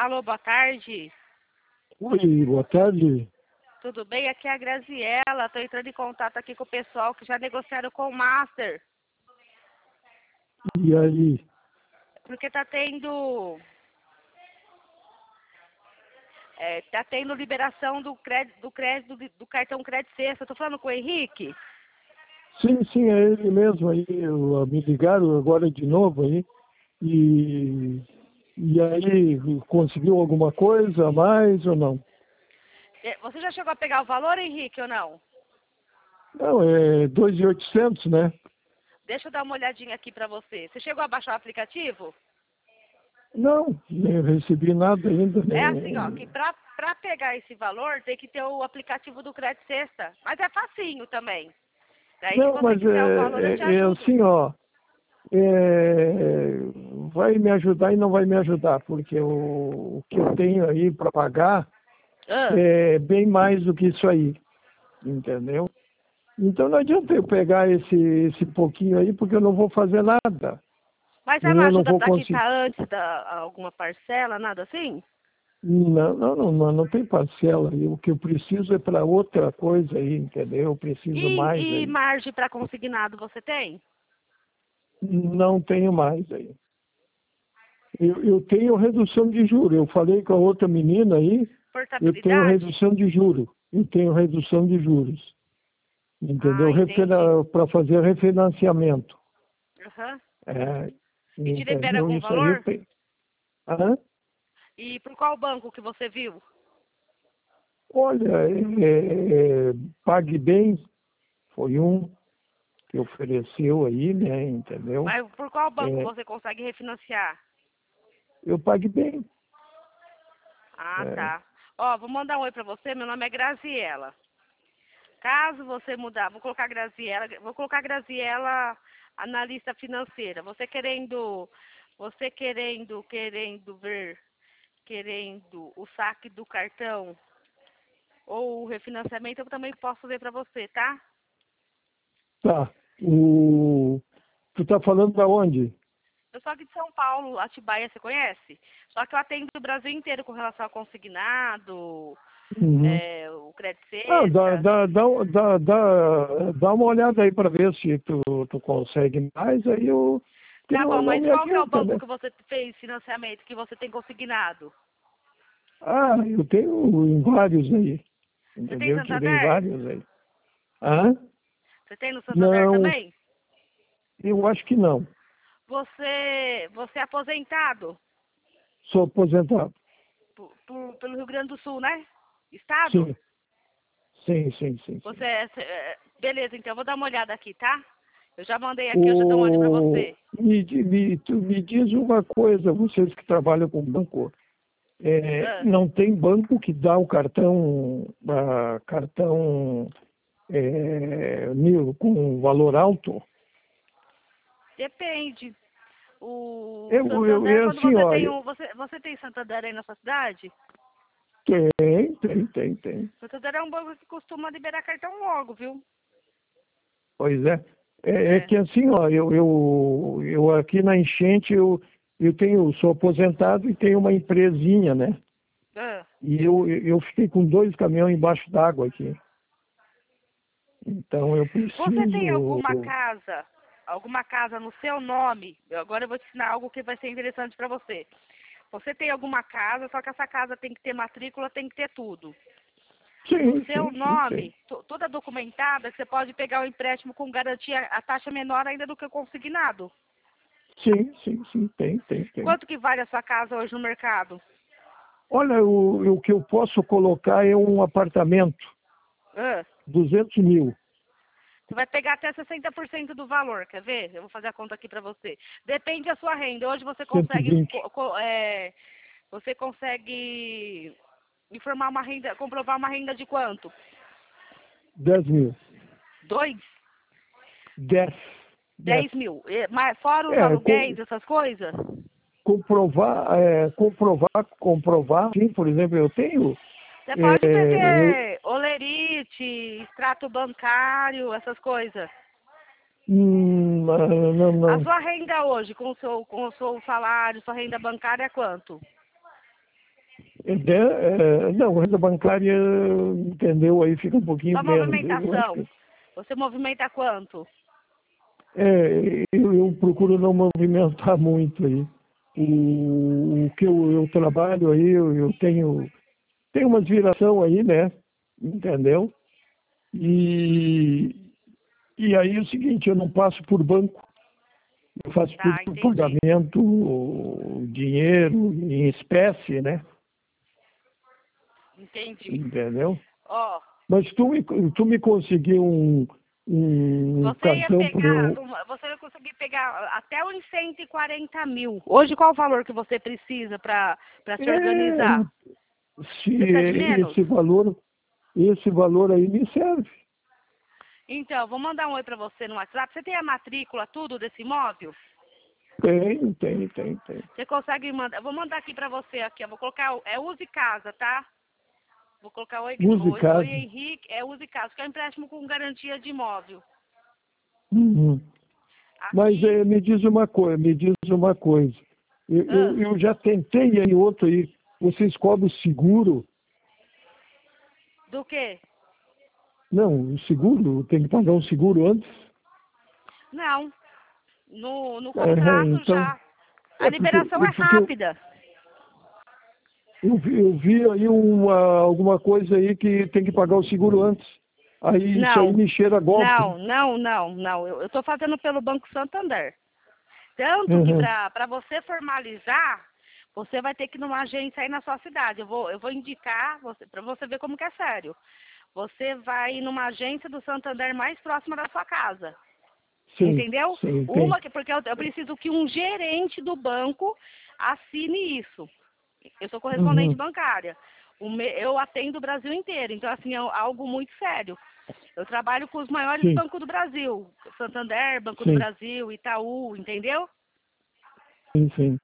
Alô, boa tarde. Oi, boa tarde. Tudo bem? Aqui é a Graziella. Estou entrando em contato aqui com o pessoal que já negociaram com o Master. E aí? Porque tá tendo liberação do crédito do cartão Crédito Sexta. Estou falando com o Henrique? Sim, é ele mesmo aí. Me ligaram agora de novo aí. E, e aí, conseguiu alguma coisa a mais ou não? Você já chegou a pegar o valor, Henrique, ou não? Não, é 2.800, né? Deixa eu dar uma olhadinha aqui para você. Você chegou a baixar o aplicativo? Não, nem recebi nada ainda, É assim, ó, né? que para pegar esse valor tem que ter o aplicativo do Crédito Sexta. Mas é facinho também. Daí, se Não, você mas quiser o valor, eu te é ajudo. assim, ó. é, Vai me ajudar e não vai me ajudar, porque o que eu tenho aí para pagar Ah, é bem mais do que isso aí, entendeu? Então não adianta eu pegar esse pouquinho aí, porque eu não vou fazer nada. mas E ela eu não ajuda vou para conseguir. quitar antes da alguma parcela, nada assim? Não tem parcela. O que eu preciso é para outra coisa aí, entendeu? Eu preciso mais E aí. margem para consignado você tem? Não tenho mais aí. Eu tenho redução de juros. Eu falei com a outra menina aí, eu tenho Portabilidade? redução de juros. Eu tenho redução de juros. Ah, Entendeu? entendi. Para fazer refinanciamento. Aham. É, E te libera entendeu? algum Isso aí eu valor? tenho. Hã? E por qual banco que você viu? Olha, Pague Bem foi um que ofereceu aí, né? Entendeu? Mas por qual banco É, você consegue refinanciar? eu Pague Bem. Ah, É, tá. Ó, vou mandar um oi pra você. Meu nome é Graziella. Caso você mudar, vou colocar Graziella analista financeira. Querendo o saque do cartão ou o refinanciamento, eu também posso ver pra você, tá? tá. Tu tá falando da onde? Eu sou aqui de São Paulo, Atibaia, você conhece? Só que eu atendo o Brasil inteiro com relação ao consignado, Uhum. o crédito Ah, sexta. dá uma olhada aí para ver se tu consegue mais, aí eu que Tá bom, não mas me qual que é o adianta, banco né? que você fez financiamento, que você tem consignado? Ah, eu tenho em vários aí, Você tem entendeu? Tirei Santander? vários aí. Ah? Você tem no Santander Não, também? eu acho que não. Você é aposentado Sou aposentado. pelo Rio Grande do Sul, né? Estado? Sim, sim. Beleza, então eu vou dar uma olhada aqui, tá? Eu já mandei aqui, eu já dou uma olhada pra O, você. tu me diz uma coisa, vocês que trabalham com banco, Ah, não tem banco que dá o cartão com valor alto? depende. O Santander, Eu quando assim, você ó, tem você tem Santander aí na sua cidade? tem. Santander é um banco que costuma liberar cartão logo, viu? Pois é. É É. que assim, ó, eu aqui na enchente, sou aposentado e tenho uma empresinha, né? Ah. E eu fiquei com 2 caminhões embaixo d'água aqui. Então eu Você tem preciso. alguma casa no seu nome? Agora eu vou te ensinar algo que vai ser interessante para você. Você tem alguma casa, só que essa casa tem que ter matrícula, tem que ter tudo. No seu Sim. nome, toda documentada, que você pode pegar o empréstimo com garantia, a taxa menor ainda do que o consignado. Sim, tem. Quanto que vale a sua casa hoje no mercado? Olha, o que eu posso colocar é um apartamento, Ah, 200 mil, você vai pegar até 60% do valor, quer ver? Eu vou fazer a conta aqui para você. Depende da sua renda. Hoje você consegue, 120, você consegue informar uma renda, comprovar uma renda de quanto? 10 mil. 2? 10. 10. 10 mil. Mas fora os É, aluguéis, essas coisas? comprovar, sim, por exemplo, eu tenho, Você pode eu, ter olerite, extrato bancário, essas coisas. A não, sua renda hoje, com o seu salário, sua renda bancária é quanto? Não, renda bancária, entendeu? Aí fica um pouquinho Só menos. movimentação. Você movimenta quanto? Eu procuro não movimentar muito aí. O que eu trabalho aí, eu tenho uma viração aí, né? Entendeu? E aí é o seguinte, eu não passo por banco. Eu faço tudo Tá, por entendi. pagamento, dinheiro, em espécie, né? Entendi. Entendeu? Ó, Mas tu me conseguiu um você ia cartão para pegar, eu... você ia conseguir pegar até uns 140 mil. Hoje qual o valor que você precisa para se organizar? Se Precisa de menos? esse valor aí me serve. Então, vou mandar um oi para você no WhatsApp. Você tem a matrícula, tudo desse imóvel? Tem. Você consegue mandar? Eu vou mandar aqui para você aqui. Eu vou colocar, Use Casa, tá? Vou colocar Use oi casa. Henrique, Use Casa, que é um empréstimo com garantia de imóvel. Uhum. Mas Aqui, me diz uma coisa. ah, Eu já tentei aí outro aí. Vocês cobram seguro? do quê? Não, o seguro, tem que pagar um seguro antes. Não, no contrato Então, já. A liberação é porque rápida. eu vi aí alguma coisa aí que tem que pagar o seguro antes. Aí isso aí Não, me cheira a golpe. não. Eu estou fazendo pelo Banco Santander. Tanto que Uhum. para você formalizar, você vai ter que ir numa agência aí na sua cidade. Eu vou indicar para você ver como que é sério. Você vai ir numa agência do Santander mais próxima da sua casa. Sim, Entendeu? sim, tem. Porque eu preciso que um gerente do banco assine isso. Eu sou correspondente Uhum. bancária. Eu atendo o Brasil inteiro. Então, assim, é algo muito sério. Eu trabalho com os maiores Sim, bancos do Brasil. Santander, Banco do sim, Brasil, Itaú, entendeu? sim.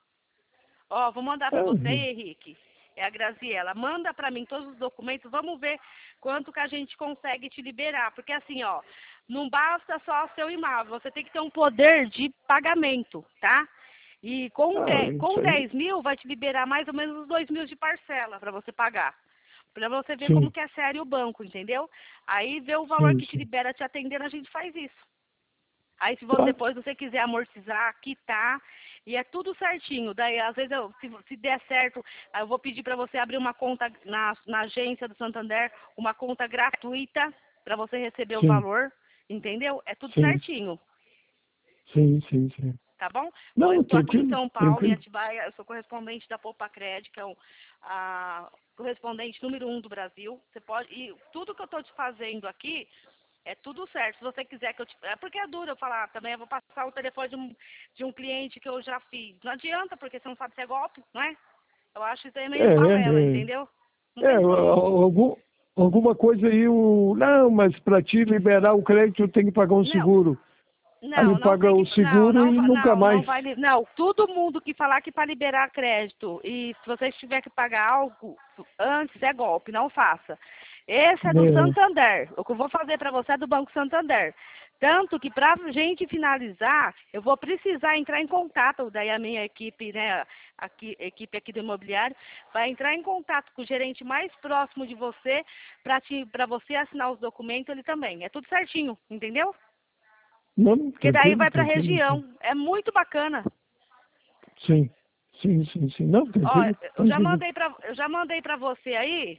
Ó, vou mandar para você, Uhum. Henrique. É a Graziela. Manda para mim todos os documentos. Vamos ver quanto que a gente consegue te liberar. Porque assim, ó, não basta só seu imóvel. Você tem que ter um poder de pagamento, tá? E com Isso aí. 10 mil vai te liberar mais ou menos uns 2 mil de parcela para você pagar. Para você ver como Sim, que é sério o banco, entendeu? Aí vê o valor sim, que te sim. libera te atendendo, a gente faz isso. Aí se Tá. depois você quiser amortizar, quitar, e é tudo certinho. Daí, às vezes, se der certo, aí eu vou pedir para você abrir uma conta na agência do Santander, uma conta gratuita, para você receber o Sim, valor, entendeu? É tudo sim, certinho, sim. tá bom? Ó, eu Não, estou aqui em tranquilo, São Paulo, em tranquilo. Atibaia, eu sou correspondente da Poupa Cred, que é a correspondente número 1 do Brasil. Você pode, e tudo que eu estou te fazendo aqui, é tudo certo. Se você quiser que eu te... É porque é duro eu falar também. Eu vou passar o telefone de um cliente que eu já fiz. Não adianta, porque você não sabe se é golpe, não é? Eu acho isso aí É, meio balela, é, é. entendeu? Não tem como. Alguma coisa aí, não, mas para te liberar o crédito tem que pagar um Não, seguro. Aí não paga tem o que. seguro e nunca Não mais. vai. Não, todo mundo que falar que para liberar crédito e se você tiver que pagar algo antes é golpe, não faça. Esse é do É, Santander. O que eu vou fazer para você é do Banco Santander. Tanto que para a gente finalizar, eu vou precisar entrar em contato, daí a minha equipe, né, equipe aqui do imobiliário, vai entrar em contato com o gerente mais próximo de você para você assinar os documentos ele também. É tudo certinho, entendeu? não, Porque daí vai para a tranquilo. região. É muito bacana. Sim, sim. Não, Ó, tranquilo. eu já mandei para você aí.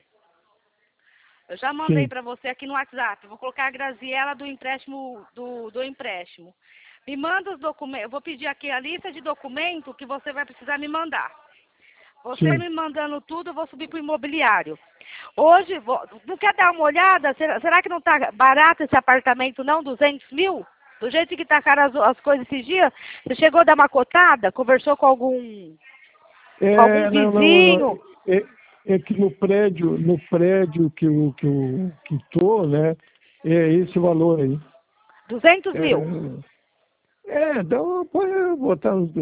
Eu já mandei Sim, para você aqui no WhatsApp. Vou colocar a Graziela do empréstimo do empréstimo. Me manda os documentos. Eu vou pedir aqui a lista de documentos que você vai precisar me mandar. Você sim. me mandando tudo, eu vou subir para o imobiliário. Hoje, não quer dar uma olhada? Será que não está barato esse apartamento, não? 200 mil? Do jeito que está cara as coisas esses dias? Você chegou a dar uma cotada? Conversou com algum Não. vizinho? É que no prédio que tô, né? É esse valor aí. 200 mil? Então pode botar uns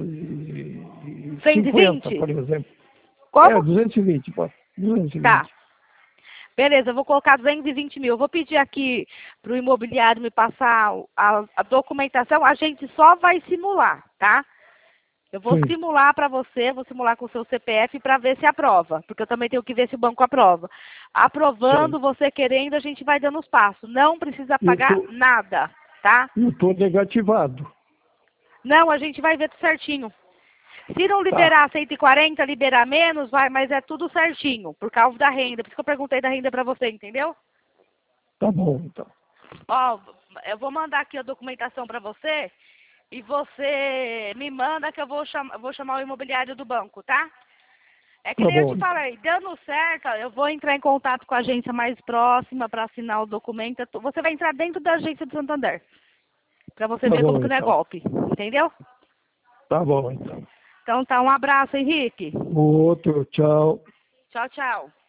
Cento e 250, vinte? por exemplo. Como? 220, pode. Tá. 220. Beleza, eu vou colocar 220 mil. Eu vou pedir aqui para o imobiliário me passar a documentação. A gente só vai simular, tá? Eu vou Sim. simular para você, vou simular com o seu CPF para ver se aprova, porque eu também tenho que ver se o banco aprova. Aprovando, Sim. você querendo, a gente vai dando os passos. Não precisa Eu pagar tô, nada, tá? eu tô negativado. Não, a gente vai ver tudo certinho. Se não Tá. liberar 140, liberar menos, vai, mas é tudo certinho, por causa da renda. Por isso que eu perguntei da renda para você, entendeu? Tá bom, então. Ó, eu vou mandar aqui a documentação para você e você me manda que eu vou chamar o imobiliário do banco, tá? É que Tá nem eu bom, te então. falei, dando certo, ó, eu vou entrar em contato com a agência mais próxima para assinar o documento. Você vai entrar dentro da agência do Santander, para você Tá ver como bom, que não é então. golpe, entendeu? Tá bom, então. Então tá, um abraço, Henrique. Outro, tchau. Tchau, tchau.